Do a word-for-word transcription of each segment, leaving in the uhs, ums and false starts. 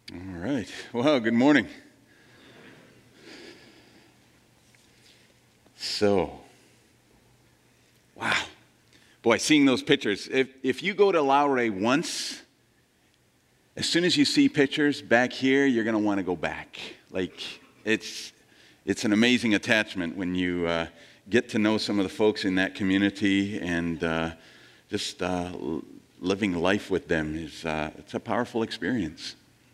All right. Well, good morning. So, wow. Boy, seeing those pictures. If, if you go to Lowry once, as soon as you see pictures back here, you're going to want to go back. Like, it's, it's an amazing attachment when you uh, get to know some of the folks in that community and uh, just uh, living life with them is uh, it's a powerful experience.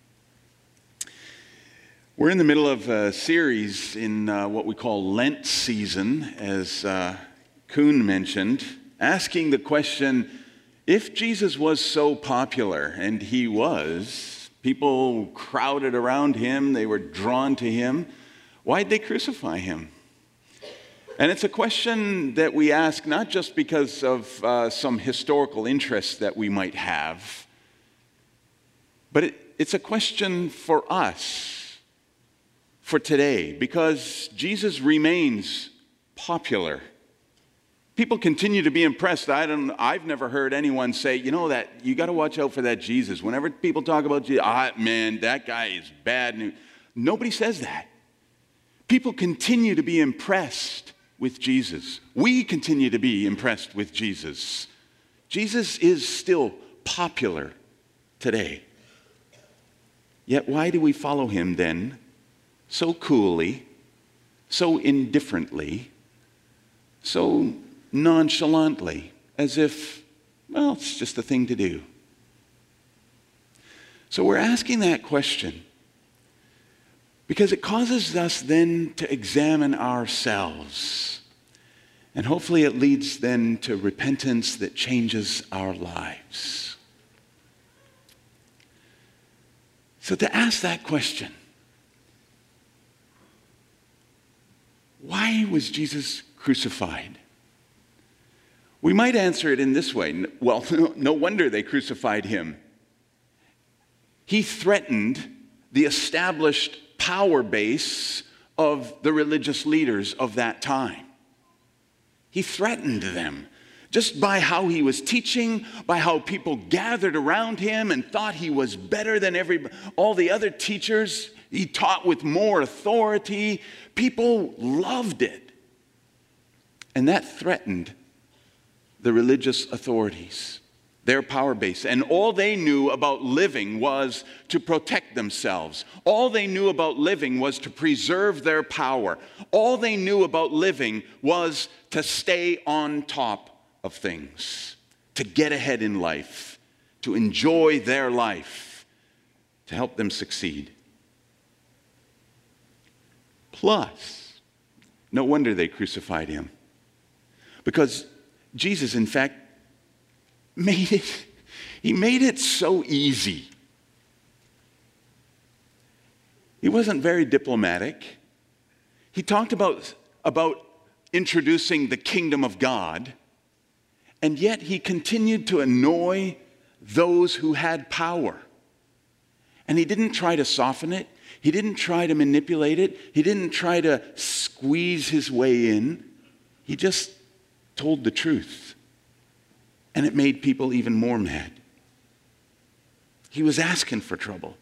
We're in the middle of a series in uh, what we call Lent season, as uh, Kuhn mentioned, asking the question, if Jesus was so popular, and he was, people crowded around him, they were drawn to him, why'd they crucify him? And it's a question that we ask not just because of uh, some historical interest that we might have, but it, it's a question for us. For today, because Jesus remains popular. People continue to be impressed. I don't, I've never heard anyone say, you know, that you got to watch out for that Jesus. Whenever people talk about Jesus, ah, man, that guy is bad news. Nobody says that. People continue to be impressed with Jesus. We continue to be impressed with Jesus. Jesus is still popular today. Yet why do we follow him then? So coolly, so indifferently, so nonchalantly, as if, well, it's just a thing to do. So we're asking that question because it causes us then to examine ourselves. And hopefully it leads then to repentance that changes our lives. So to ask that question, why was Jesus crucified? We might answer it in this way. Well, no wonder they crucified him. He threatened the established power base of the religious leaders of that time. He threatened them just by how he was teaching, by how people gathered around him and thought he was better than every, all the other teachers. He taught with more authority. People loved it. And that threatened the religious authorities, their power base. And all they knew about living was to protect themselves. All they knew about living was to preserve their power. All they knew about living was to stay on top of things, to get ahead in life, to enjoy their life, to help them succeed. Plus, no wonder they crucified him. Because Jesus, in fact, made it, he made it so easy. He wasn't very diplomatic. He talked about, about introducing the kingdom of God, and yet he continued to annoy those who had power. And he didn't try to soften it. He didn't try to manipulate it. He didn't try to squeeze his way in. He just told the truth. And it made people even more mad. He was asking for trouble.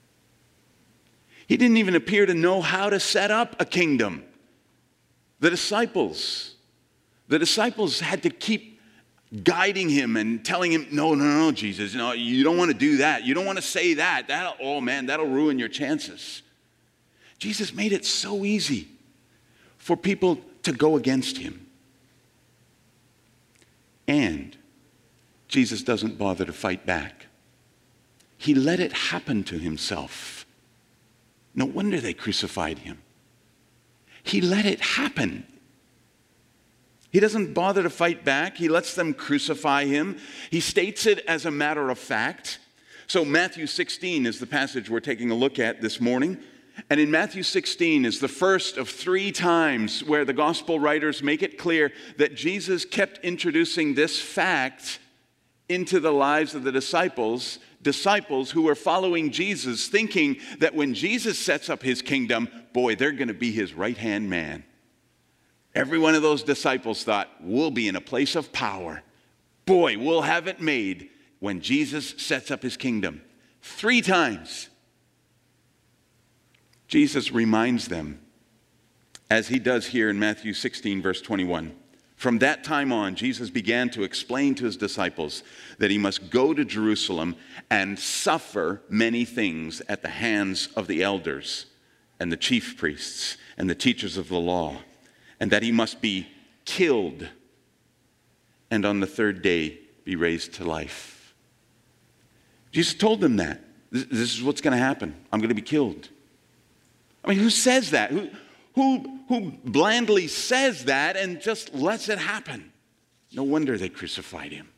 He didn't even appear to know how to set up a kingdom. The disciples, the disciples had to keep guiding him and telling him, no, no, no, Jesus, no, you don't want to do that. You don't want to say that. That'll, oh man, that'll ruin your chances. Jesus made it so easy for people to go against him. And Jesus doesn't bother to fight back. He let it happen to himself. No wonder they crucified him. He let it happen. He doesn't bother to fight back. He lets them crucify him. He states it as a matter of fact. So Matthew sixteen is the passage we're taking a look at this morning. And in Matthew sixteen is the first of three times where the gospel writers make it clear that Jesus kept introducing this fact into the lives of the disciples, disciples who were following Jesus, thinking that when Jesus sets up his kingdom, boy, they're going to be his right-hand man. Every one of those disciples thought, we'll be in a place of power. Boy, we'll have it made when Jesus sets up his kingdom. Three times Jesus reminds them, as he does here in Matthew sixteen, verse twenty-one. From that time on, Jesus began to explain to his disciples that he must go to Jerusalem and suffer many things at the hands of the elders and the chief priests and the teachers of the law, and that he must be killed and on the third day be raised to life. Jesus told them that. This is what's going to happen. I'm going to be killed. I mean, who says that? Who, who, who blandly says that and just lets it happen? No wonder they crucified him.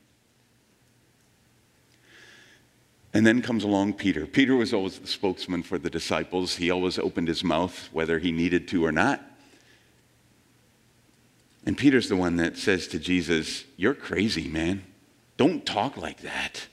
And then comes along Peter. Peter was always the spokesman for the disciples. He always opened his mouth, whether he needed to or not. And Peter's the one that says to Jesus, "You're crazy, man. Don't talk like that."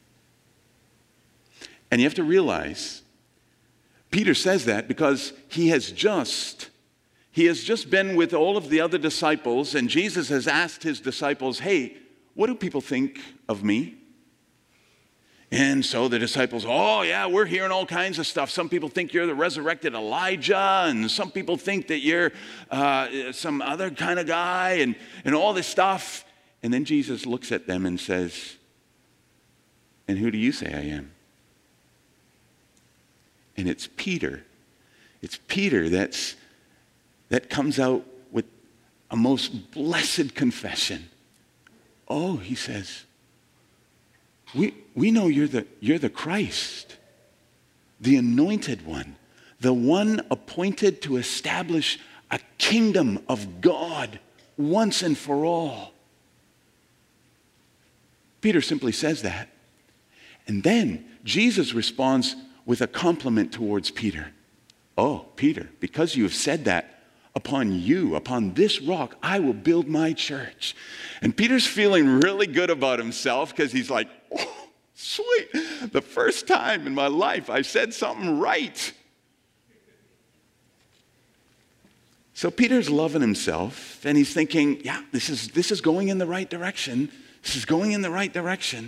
And you have to realize, Peter says that because he has just, he has just been with all of the other disciples, and Jesus has asked his disciples, "Hey, what do people think of me?" And so the disciples, "Oh yeah, we're hearing all kinds of stuff. Some people think you're the resurrected Elijah, and some people think that you're uh, some other kind of guy, and, and all this stuff." And then Jesus looks at them and says, "And who do you say I am?" And it's Peter. It's Peter that's, that comes out with a most blessed confession. "Oh," he says, we, we know you're the, you're the Christ, the anointed one, the one appointed to establish a kingdom of God once and for all." Peter simply says that. And then Jesus responds with a compliment towards Peter. "Oh, Peter, because you have said that, upon you, upon this rock, I will build my church." And Peter's feeling really good about himself because he's like, "Oh, sweet. The first time in my life I said something right." So Peter's loving himself and he's thinking, yeah, this is, this is going in the right direction. This is going in the right direction.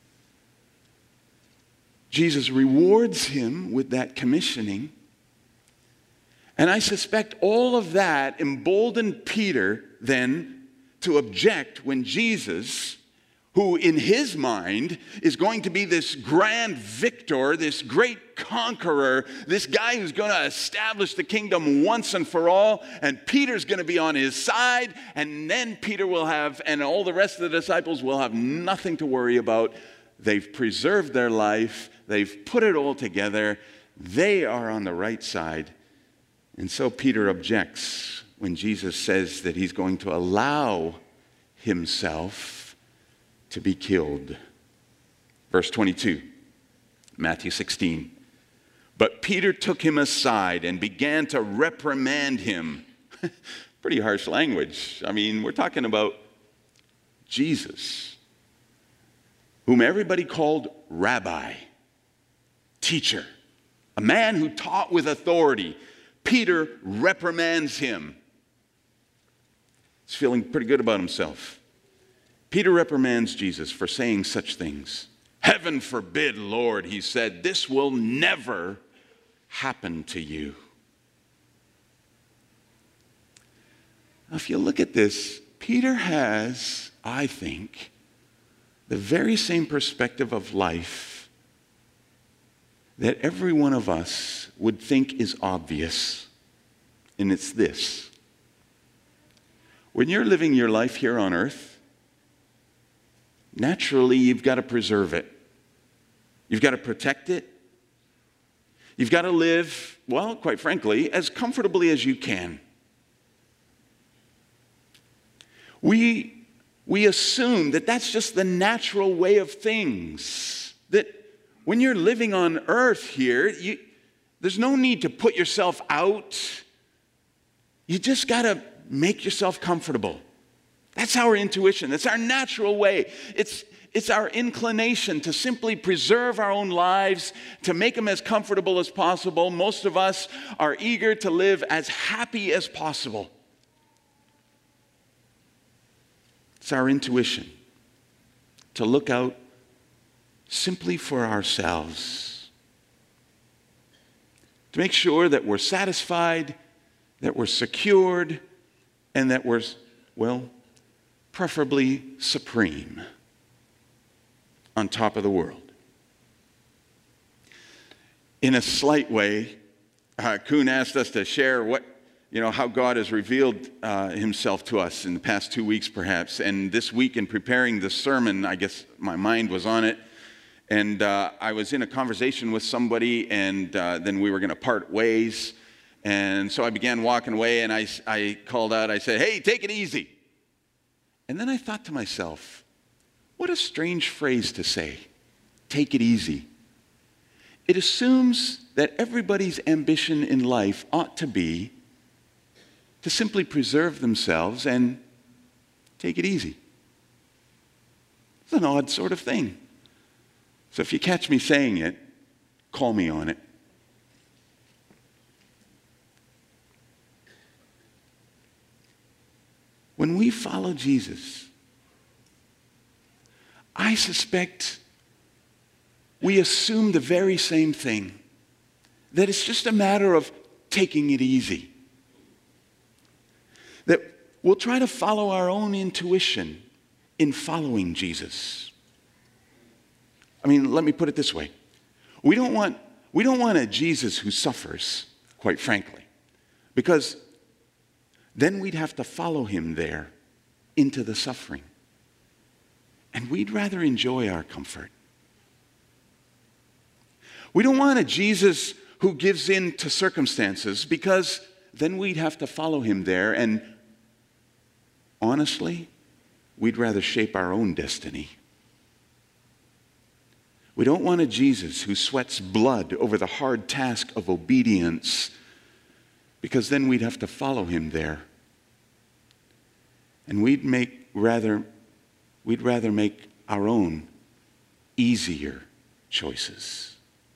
Jesus rewards him with that commissioning. And I suspect all of that emboldened Peter then to object when Jesus, who in his mind is going to be this grand victor, this great conqueror, this guy who's going to establish the kingdom once and for all, and Peter's going to be on his side, and then Peter will have, and all the rest of the disciples will have nothing to worry about. They've preserved their life. They've put it all together. They are on the right side. And so Peter objects when Jesus says that he's going to allow himself to be killed. Verse twenty-two, Matthew sixteen. But Peter took him aside and began to reprimand him. Pretty harsh language. I mean, we're talking about Jesus, whom everybody called rabbi, teacher, a man who taught with authority. Peter reprimands him. He's feeling pretty good about himself. Peter reprimands Jesus for saying such things. "Heaven forbid, Lord," he said, "this will never happen to you." Now, if you look at this, Peter has, I think, the very same perspective of life that every one of us would think is obvious, and it's this. When you're living your life here on earth, naturally you've got to preserve it. You've got to protect it. You've got to live, well, quite frankly, as comfortably as you can. We, we assume that that's just the natural way of things, that when you're living on earth here, you, there's no need to put yourself out. You just got to make yourself comfortable. That's our intuition. That's our natural way. It's, it's our inclination to simply preserve our own lives, to make them as comfortable as possible. Most of us are eager to live as happy as possible. It's our intuition to look out simply for ourselves, to make sure that we're satisfied, that we're secured, and that we're, well, preferably supreme, on top of the world. In a slight way, uh, Kuhn asked us to share what, you know, how God has revealed uh, himself to us in the past two weeks, perhaps. And this week, in preparing the sermon, I guess my mind was on it. And uh, I was in a conversation with somebody, and uh, then we were going to part ways. And so I began walking away, and I, I called out, I said, "Hey, take it easy." And then I thought to myself, what a strange phrase to say, take it easy. It assumes that everybody's ambition in life ought to be to simply preserve themselves and take it easy. It's an odd sort of thing. So if you catch me saying it, call me on it. When we follow Jesus, I suspect we assume the very same thing, that it's just a matter of taking it easy. That we'll try to follow our own intuition in following Jesus. I mean, let me put it this way. We don't want, we don't want a Jesus who suffers, quite frankly, because then we'd have to follow him there into the suffering. And we'd rather enjoy our comfort. We don't want a Jesus who gives in to circumstances, because then we'd have to follow him there, and honestly, we'd rather shape our own destiny. We don't want a Jesus who sweats blood over the hard task of obedience, because then we'd have to follow him there. And we'd make rather, we'd rather make our own easier choices.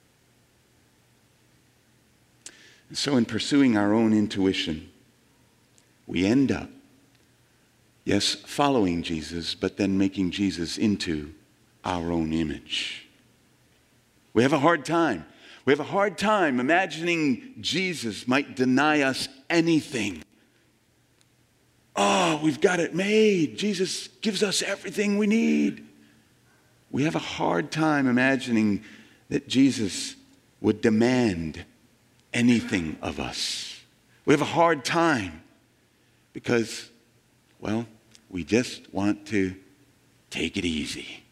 And so in pursuing our own intuition, we end up, yes, following Jesus, but then making Jesus into our own image. We have a hard time. We have a hard time imagining Jesus might deny us anything. Oh, we've got it made. Jesus gives us everything we need. We have a hard time imagining that Jesus would demand anything of us. We have a hard time because, well, we just want to take it easy.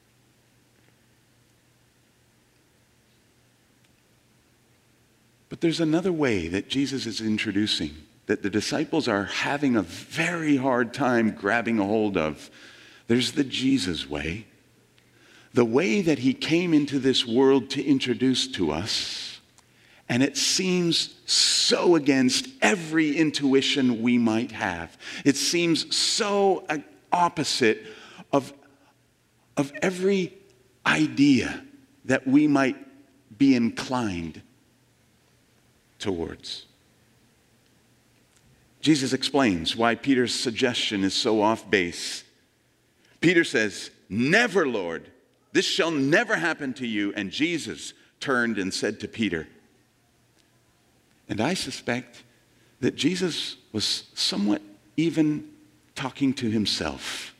But there's another way that Jesus is introducing that the disciples are having a very hard time grabbing a hold of. There's the Jesus way, the way that he came into this world to introduce to us. And it seems so against every intuition we might have. It seems so opposite of, of every idea that we might be inclined towards. Jesus explains why Peter's suggestion is so off base. Peter says, "Never, Lord, this shall never happen to you." And Jesus turned and said to Peter, and I suspect that Jesus was somewhat even talking to himself.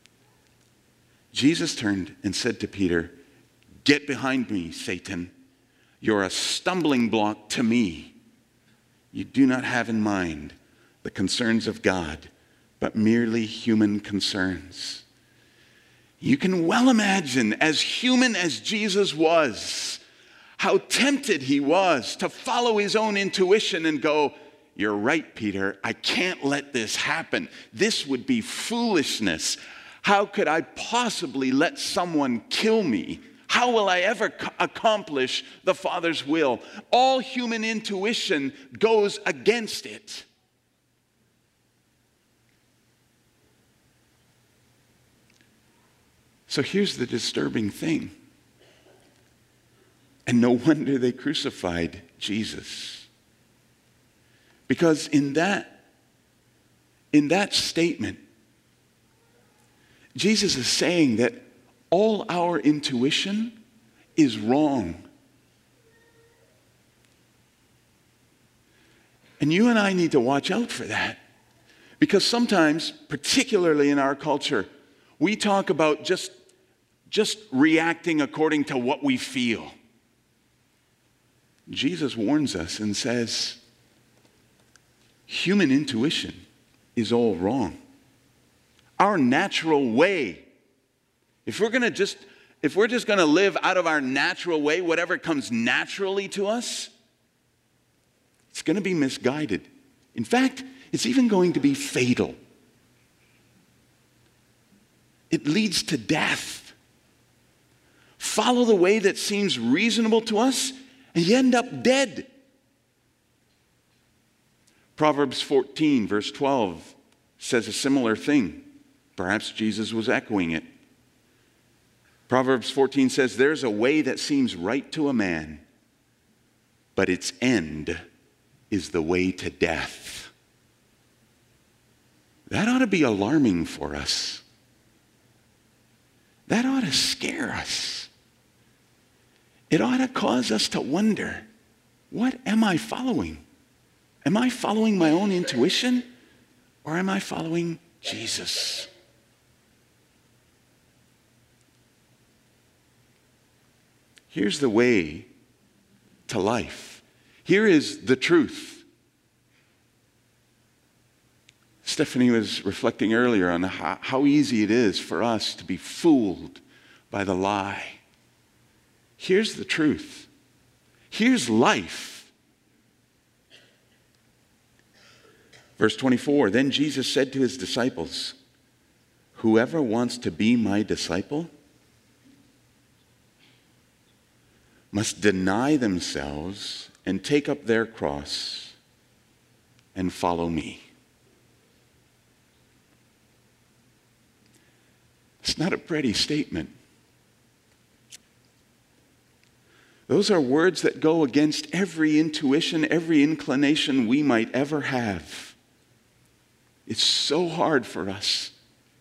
Jesus turned and said to Peter, "Get behind me, Satan. You're a stumbling block to me. You do not have in mind the concerns of God, but merely human concerns." You can well imagine, as human as Jesus was, how tempted he was to follow his own intuition and go, "You're right, Peter, I can't let this happen. This would be foolishness. How could I possibly let someone kill me? How will I ever co- accomplish the Father's will?" All human intuition goes against it. So here's the disturbing thing. And no wonder they crucified Jesus. Because in that, in that statement, Jesus is saying that all our intuition is wrong. And you and I need to watch out for that. Because sometimes, particularly in our culture, we talk about just, just reacting according to what we feel. Jesus warns us and says, human intuition is all wrong. Our natural way, if we're going to just, if we're just going to live out of our natural way, whatever comes naturally to us, it's going to be misguided. In fact, it's even going to be fatal. It leads to death. Follow the way that seems reasonable to us, and you end up dead. Proverbs fourteen, verse twelve, says a similar thing. Perhaps Jesus was echoing it. Proverbs fourteen says, there's a way that seems right to a man, but its end is the way to death. That ought to be alarming for us. That ought to scare us. It ought to cause us to wonder, what am I following? Am I following my own intuition, or am I following Jesus? Here's the way to life. Here is the truth. Stephanie was reflecting earlier on how, how easy it is for us to be fooled by the lie. Here's the truth. Here's life. Verse twenty-four, then Jesus said to his disciples, whoever wants to be my disciple must deny themselves and take up their cross and follow me. It's not a pretty statement. Those are words that go against every intuition, every inclination we might ever have. It's so hard for us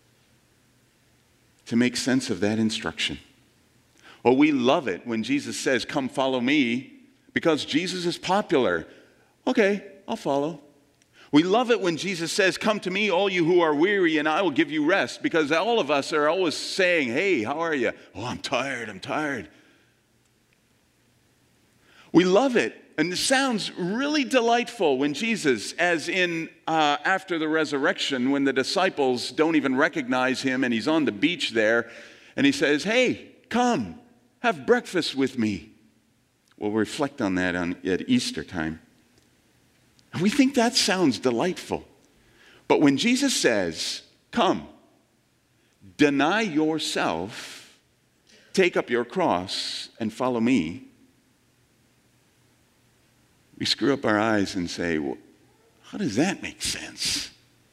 to make sense of that instruction. Oh, we love it when Jesus says, come follow me, because Jesus is popular. Okay, I'll follow. We love it when Jesus says, come to me, all you who are weary, and I will give you rest, because all of us are always saying, hey, how are you? Oh, I'm tired, I'm tired. We love it, and it sounds really delightful when Jesus, as in uh, after the resurrection, when the disciples don't even recognize him, and he's on the beach there, and he says, hey, come, have breakfast with me. We'll reflect on that on, at Easter time. And we think that sounds delightful. But when Jesus says, come, deny yourself, take up your cross, and follow me, we screw up our eyes and say, well, how does that make sense?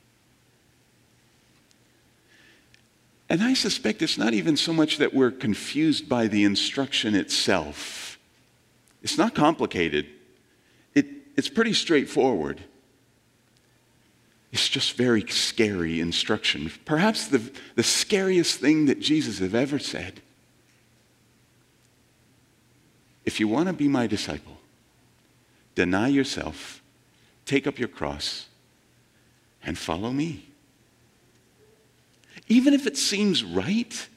And I suspect it's not even so much that we're confused by the instruction itself. It's not complicated. It, it's pretty straightforward. It's just very scary instruction. Perhaps the, the scariest thing that Jesus have ever said. If you want to be my disciple, deny yourself, take up your cross, and follow me. Even if it seems right,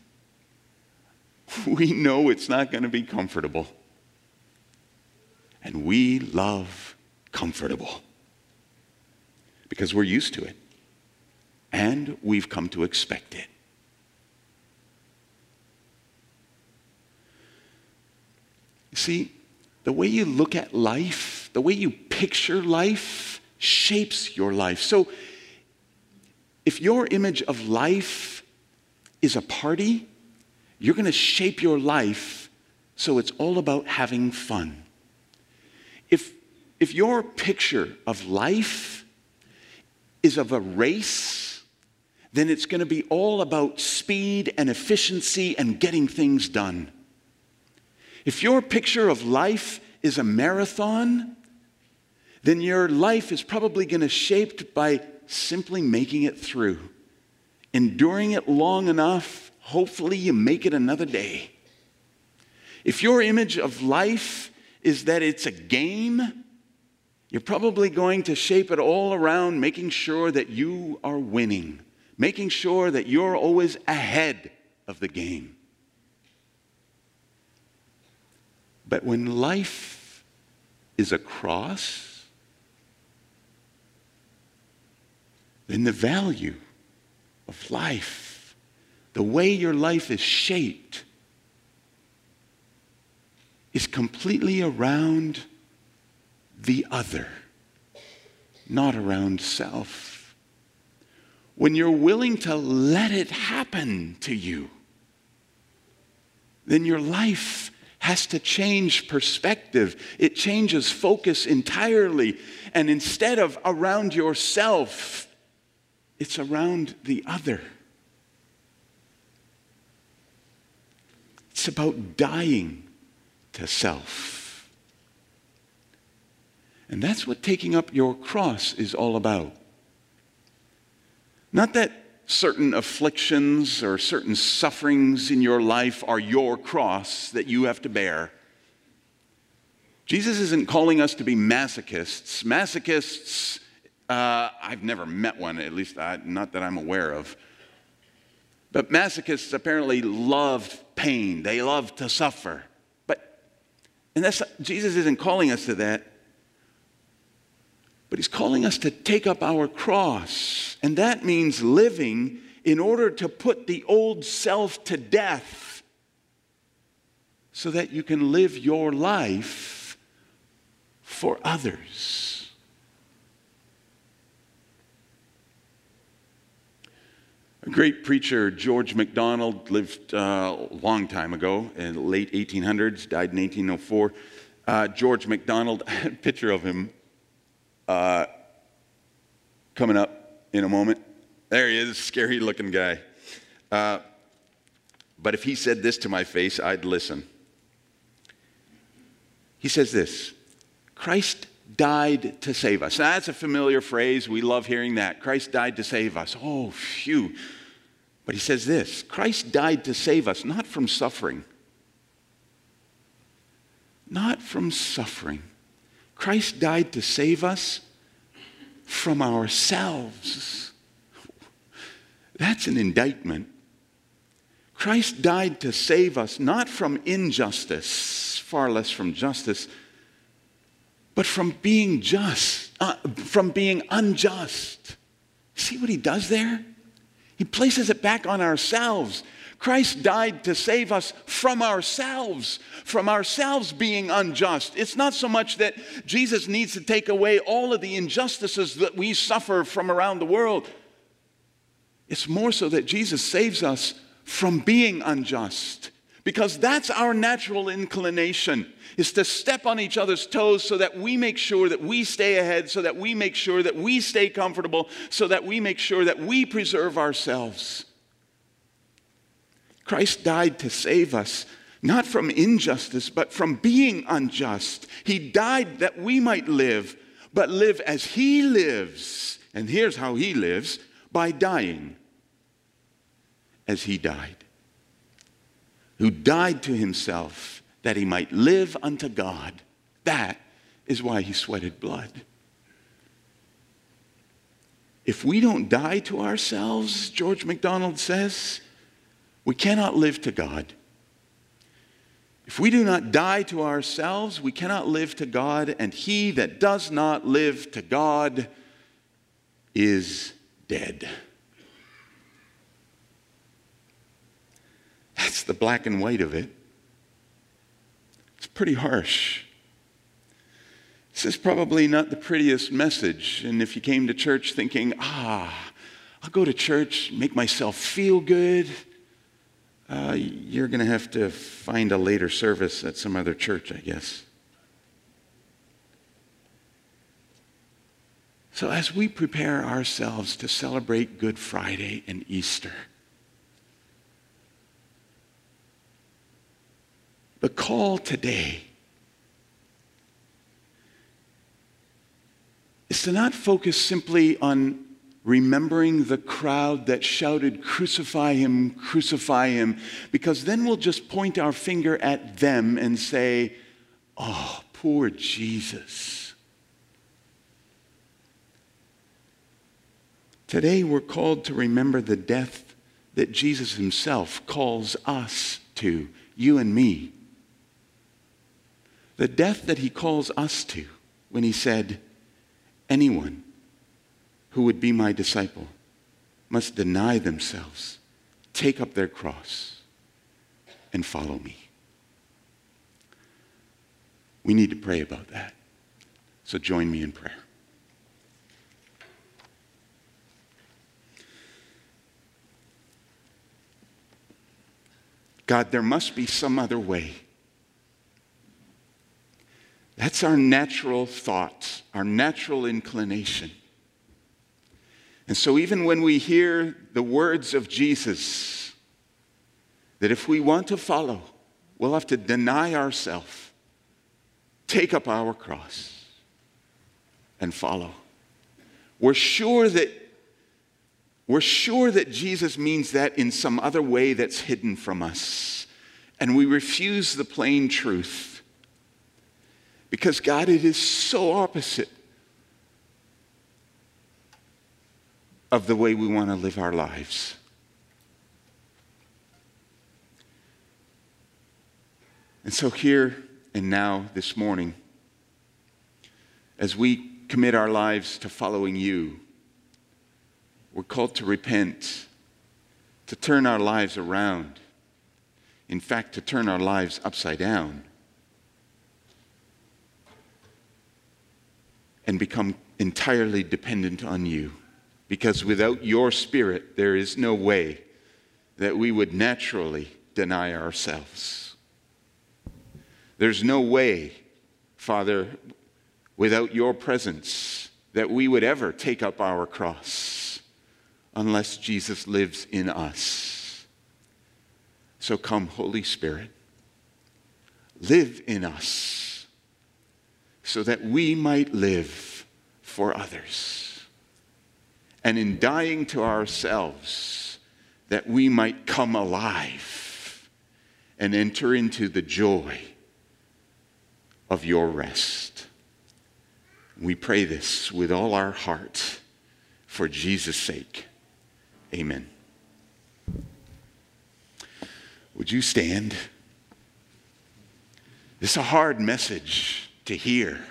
we know it's not going to be comfortable. And we love comfortable because we're used to it and we've come to expect it. You see, the way you look at life, the way you picture life, shapes your life. So, if your image of life is a party, you're going to shape your life so it's all about having fun. If, if your picture of life is of a race, then it's going to be all about speed and efficiency and getting things done. If your picture of life is a marathon, then your life is probably going to be shaped by simply making it through. Enduring it long enough, hopefully you make it another day. If your image of life is that it's a game, You're probably going to shape it all around making sure that you are winning, making sure that you're always ahead of the game. But when life is a cross, then the value of life, the way your life is shaped, is completely around the other, not around self. When you're willing to let it happen to you, then your life has to change perspective. It changes focus entirely. And instead of around yourself, it's around the other. It's about dying to self. And that's what taking up your cross is all about. Not that certain afflictions or certain sufferings in your life are your cross that you have to bear. Jesus isn't calling us to be masochists. Masochists, uh, I've never met one, at least I, not that I'm aware of. But masochists apparently love pain. They love to suffer. But, and that's, Jesus isn't calling us to that. But he's calling us to take up our cross. And that means living in order to put the old self to death so that you can live your life for others. A great preacher, George MacDonald, lived uh, a long time ago, in the late eighteen hundreds, died in eighteen oh four. Uh, George MacDonald, I had a picture of him Uh, coming up in a moment. There he is, scary looking guy. Uh, but if he said this to my face, I'd listen. He says this: Christ died to save us. Now, that's a familiar phrase. We love hearing that. Christ died to save us. Oh, phew. But he says this: Christ died to save us, not from suffering. Not from suffering. Christ died to save us from ourselves. That's an indictment. Christ died to save us not from injustice, far less from justice, but from being just, uh, from being unjust. See what he does there? He places it back on ourselves. Christ died to save us from ourselves, from ourselves being unjust. It's not so much that Jesus needs to take away all of the injustices that we suffer from around the world. It's more so that Jesus saves us from being unjust, because that's our natural inclination, is to step on each other's toes so that we make sure that we stay ahead, so that we make sure that we stay comfortable, so that we make sure that we preserve ourselves. Christ died to save us, not from injustice, but from being unjust. He died that we might live, but live as he lives. And here's how he lives: by dying as he died. Who died to himself that he might live unto God. That is why he sweated blood. If we don't die to ourselves, George MacDonald says, we cannot live to God. If we do not die to ourselves, we cannot live to God, and he that does not live to God is dead. That's the black and white of it. It's pretty harsh. This is probably not the prettiest message, and if you came to church thinking, ah, I'll go to church, make myself feel good, Uh, you're going to have to find a later service at some other church, I guess. So as we prepare ourselves to celebrate Good Friday and Easter, the call today is to not focus simply on remembering the crowd that shouted, "Crucify him, crucify him," because then we'll just point our finger at them and say, "Oh, poor Jesus." Today we're called to remember the death that Jesus himself calls us to, you and me. The death that he calls us to when he said, anyone who would be my disciple must deny themselves, take up their cross, and follow me. We need to pray about that. So join me in prayer. God, there must be some other way. That's our natural thought, our natural inclination. And so even when we hear the words of Jesus, that if we want to follow, we'll have to deny ourselves, take up our cross, and follow. We're sure that we're sure that Jesus means that in some other way that's hidden from us. And we refuse the plain truth. Because God, it is so opposite of the way we want to live our lives. And so here and now, this morning, as we commit our lives to following you, we're called to repent, to turn our lives around. In fact, to turn our lives upside down and become entirely dependent on you. Because without your Spirit, there is no way that we would naturally deny ourselves. There's no way, Father, without your presence, that we would ever take up our cross unless Jesus lives in us. So come, Holy Spirit, live in us so that we might live for others. And in dying to ourselves, that we might come alive and enter into the joy of your rest. We pray this with all our heart for Jesus' sake. Amen. Would you stand? This is a hard message to hear.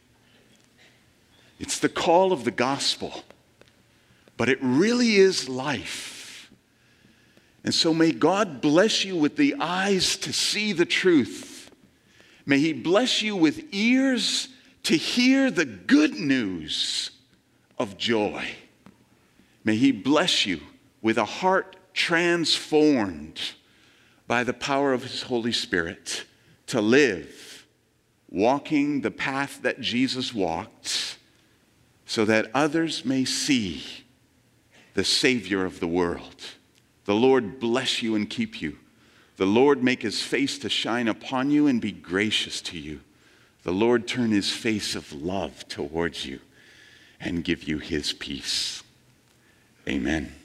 It's the call of the gospel, but it really is life. And so may God bless you with the eyes to see the truth. May he bless you with ears to hear the good news of joy. May he bless you with a heart transformed by the power of his Holy Spirit to live, walking the path that Jesus walked, so that others may see the Savior of the world. The Lord bless you and keep you. The Lord make his face to shine upon you and be gracious to you. The Lord turn his face of love towards you and give you his peace. Amen.